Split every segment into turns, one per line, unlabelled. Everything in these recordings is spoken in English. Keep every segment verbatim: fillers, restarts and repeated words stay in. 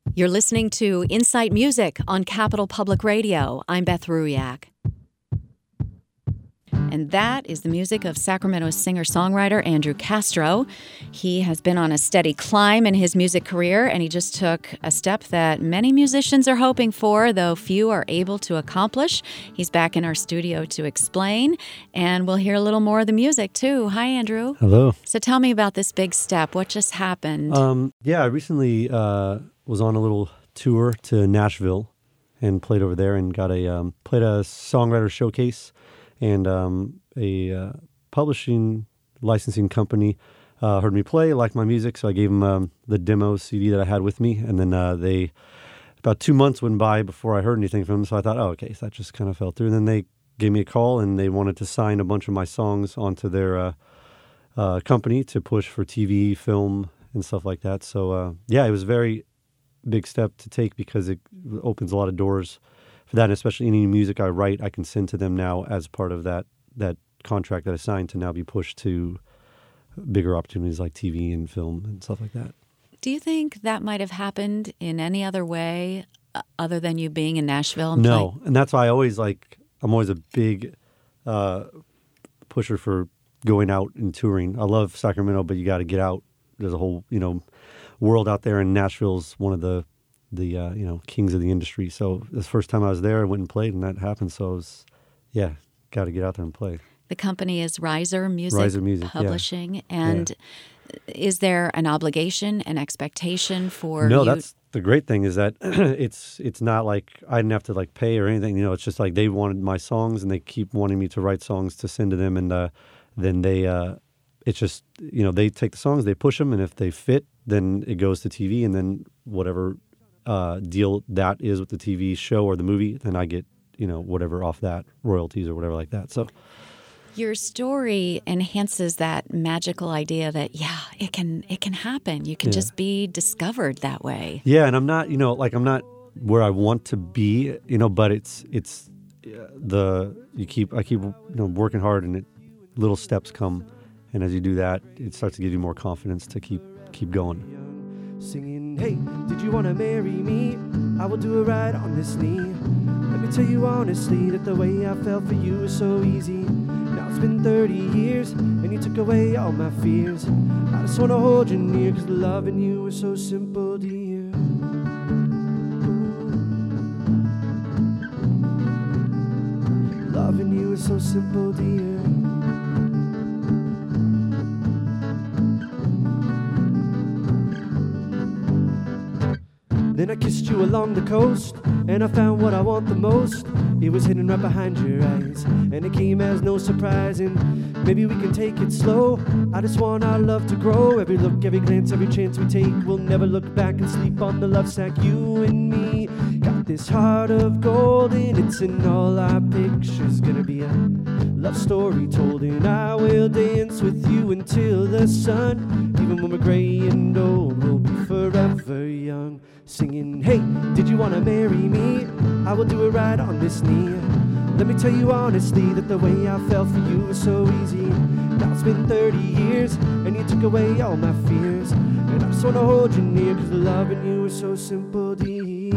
You're listening to Insight Music on Capital Public Radio. I'm Beth Ruyak. And that is the music of Sacramento's singer-songwriter Andrew Castro. He has been on a steady climb in his music career, and he just took a step that many musicians are hoping for, though few are able to accomplish. He's back in our studio to explain, and we'll hear a little more of the music, too. Hi, Andrew.
Hello.
So tell me about this big step. What just happened?
Um, yeah, I recently uh, was on a little tour to Nashville and played over there and got a um, played a songwriter showcase. And um, a uh, publishing licensing company uh, heard me play, liked my music, so I gave them um, the demo C D that I had with me. And then uh, they, about two months went by before I heard anything from them, so I thought, oh, okay, so that just kind of fell through. And then they gave me a call, and they wanted to sign a bunch of my songs onto their uh, uh, company to push for T V, film, and stuff like that. So, uh, yeah, it was a very big step to take because it opens a lot of doors for that, and especially any music I write, I can send to them now as part of that that contract that I signed to now be pushed to bigger opportunities like T V and film and stuff like that.
Do you think that might have happened in any other way uh, other than you being in Nashville? And
no,
playing?
And that's why I always like, I'm always a big uh, pusher for going out and touring. I love Sacramento, but you got to get out. There's a whole, you know, world out there, and Nashville's one of the the uh, you know, kings of the industry. So the first time I was there, I went and played, and that happened. So I was, yeah, got to get out there and play.
The company is Riser Music,
Riser Music
Publishing.
Yeah.
And
yeah.
Is there an obligation, an expectation for
No,
you?
that's the great thing is that it's it's not like I didn't have to like pay or anything. You know, it's just like they wanted my songs, and they keep wanting me to write songs to send to them, and uh, then they, uh, it's just, you know, they take the songs, they push them, and if they fit, then it goes to T V, and then whatever Uh, deal that is with the T V show or the movie, then I get, you know, whatever off that, royalties or whatever like that. So
your story enhances that magical idea that, yeah, it can it can happen. You can
yeah.
just be discovered that way.
Yeah, and I'm not, you know, like I'm not where I want to be, you know, but it's it's uh, the you keep I keep you know working hard, and it, little steps come, and as you do that, it starts to give you more confidence to keep keep going.
Singing, hey, did you want to marry me? I will do it right honestly. Let me tell you honestly that the way I felt for you was so easy. Now it's been thirty years, and you took away all my fears. I just want to hold you near, cause loving you was so simple, dear. Loving you was so simple, dear. Then I kissed you along the coast, and I found what I want the most. It was hidden right behind your eyes, and it came as no surprise. And maybe we can take it slow. I just want our love to grow. Every look, every glance, every chance we take, we'll never look back and sleep on the love sack. You and me got this heart of gold, and it's in all our pictures. Gonna be a love story told, and I will dance with you until the sun. Even when we're gray and old, we'll be forever young. Singing, hey, did you want to marry me? I will do it right on this knee. Let me tell you honestly that the way I felt for you was so easy. Now it's been thirty years, and you took away all my fears. And I just want to hold you near, cause loving you is so simple, dear.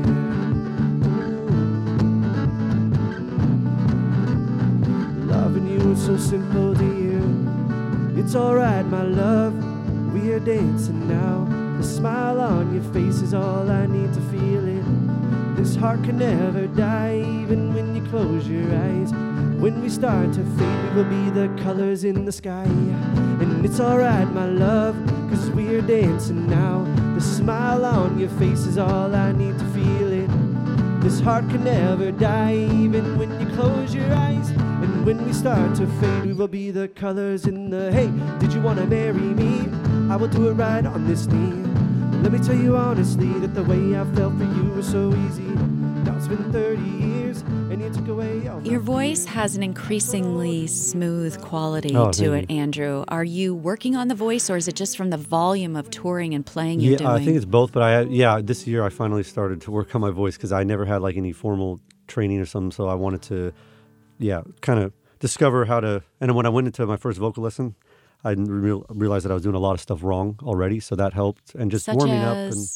Loving you is so simple, dear. It's alright, my love, we are dancing now. The smile on your face is all I need to feel it. This heart can never die, even when you close your eyes. When we start to fade, we will be the colors in the sky. And it's alright, my love, cause we're dancing now. The smile on your face is all I need to feel it. This heart can never die, even when you close your eyes. And when we start to fade, we will be the colors in the, hey, did you want to marry me? I will do it right on this knee. Let me tell you honestly that the way I felt for you was so easy. Now it's been thirty years, and you took away all my
Your voice
fears.
has an increasingly smooth quality
Oh,
to
thank
it,
you.
Andrew. Are you working on the voice, or is it just from the volume of touring and playing you're
Yeah,
doing?
I think it's both, but I yeah, this year I finally started to work on my voice because I never had like any formal training or something, so I wanted to, yeah, kind of discover how to. And when I went into my first vocal lesson, I didn't real, realize that I was doing a lot of stuff wrong already, so that helped. And just
Such
warming up and
as?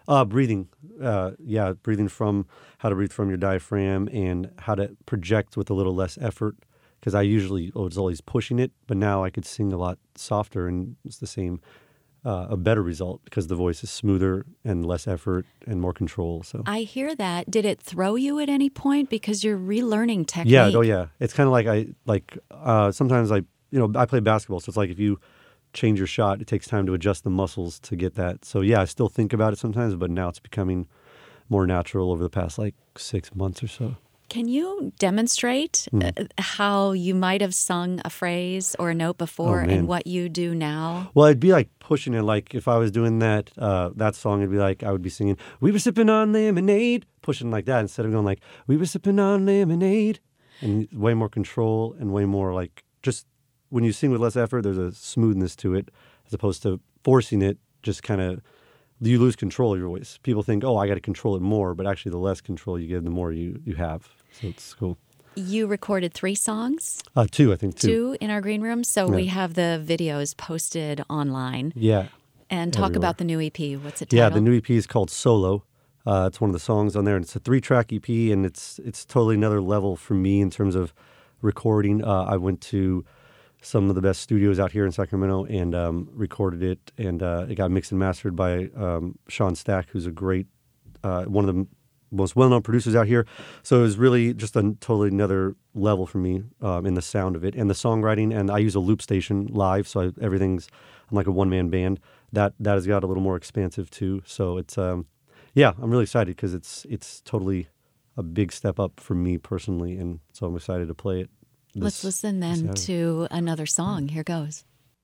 Uh, breathing. Uh, yeah, breathing from how to breathe from your diaphragm and how to project with a little less effort. Because I usually was always pushing it, but now I could sing a lot softer and it's the same, uh, a better result because the voice is smoother and less effort and more control. So
I hear that. Did it throw you at any point because you're relearning technique?
yeah, oh yeah. It's kind of like I like uh, sometimes I you know I play basketball, so it's like if you change your shot, it takes time to adjust the muscles to get that. So yeah, I still think about it sometimes, but now it's becoming more natural over the past like six months or so.
Can you demonstrate
Mm.
uh, how you might have sung a phrase or a note before
Oh, man.
and what you do now?
Well, it'd be like pushing it. Like if I was doing that uh, that song, it'd be like I would be singing, "We were sipping on lemonade," pushing like that instead of going like, "We were sipping on lemonade," and way more control and way more like just when you sing with less effort, there's a smoothness to it as opposed to forcing it. Just kind of you lose control of your voice. People think, "Oh, I got to control it more," but actually, the less control you give, the more you you have. So it's cool.
You recorded three songs,
Uh, two, I think two.
two in our green room. So
Yeah.
we have the videos posted online.
Yeah.
And talk
Everywhere.
about the new E P. What's it
Yeah,
titled?
the new E P is called Solo. Uh, it's one of the songs on there, and it's a three-track E P, and it's it's totally another level for me in terms of recording. Uh, I went to some of the best studios out here in Sacramento and um, recorded it, and uh, it got mixed and mastered by um, Sean Stack, who's a great, uh, one of the m- most well-known producers out here. So it was really just a totally another level for me um, in the sound of it and the songwriting. And I use a loop station live, so I, everything's I'm like a one-man band. That that has got a little more expansive too. So it's um, yeah, I'm really excited because it's it's totally a big step up for me personally, and so I'm excited to play it.
Let's
this-
listen
this
then
Saturday.
to another song. Here goes.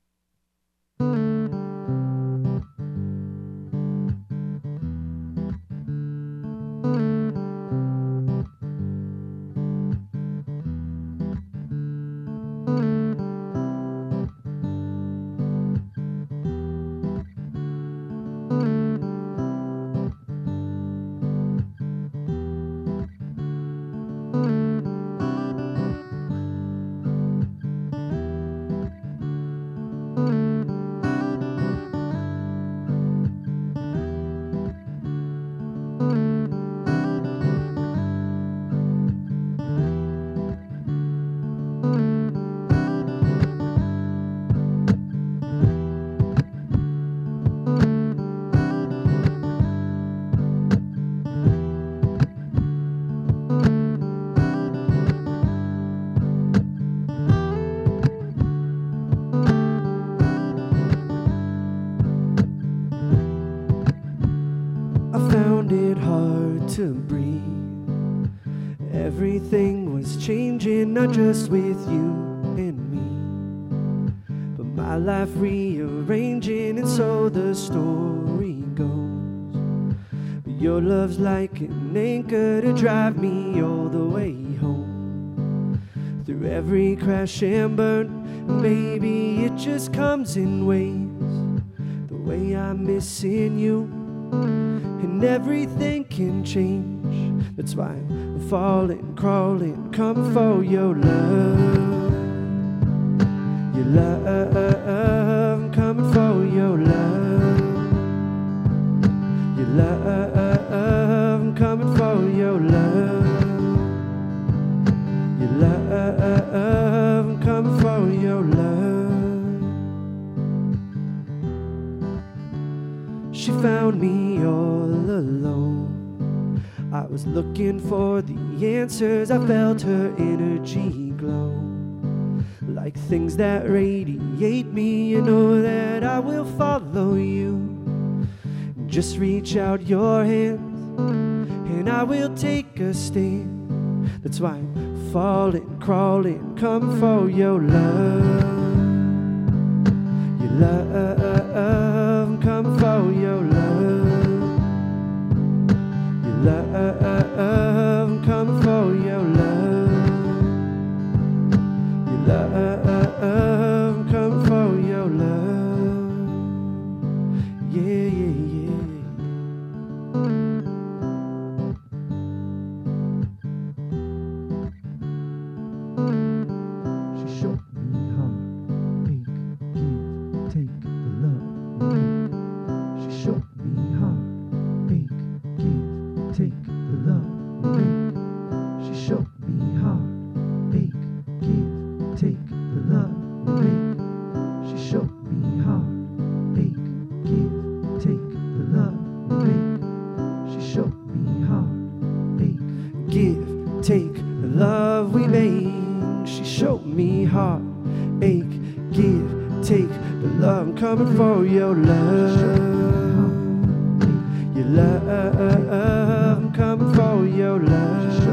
I found it hard to breathe. Everything was changing, not just with you and me, but my life rearranging, and so the story goes. But your love's like an anchor to drive me all the way home. Through every crash and burn, and maybe it just comes in waves. The way I'm missing you, and everything can change. That's why I'm falling, crawling, coming for your love. Your love, I'm coming for your love. Your love, I'm coming for your love. Your love, I'm coming for your love. She found me all alone. I was looking for the answers. I felt her energy glow, like things that radiate me. You know that I will follow you. Just reach out your hands, and I will take a stand. That's why I'm falling, crawling, coming for your love. Your love, I'm coming for your love. Your love, I'm coming for your love. Your love, I'm coming for your love. Yeah, yeah, yeah. She showed me hard, make, give, take the love. She showed me hard, make, heart ache, give, take the love. I'm coming for your love, your love. I'm coming for your love,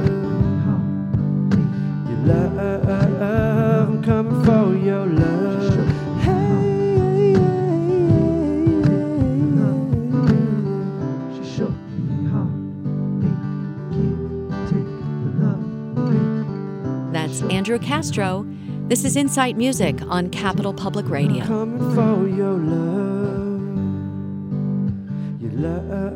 your love. I'm coming for your love. Hey, she shook heart ache, give, take the love.
That's Andrew Castro. This is Insight Music on Capital Public Radio.
Coming for your love, your love.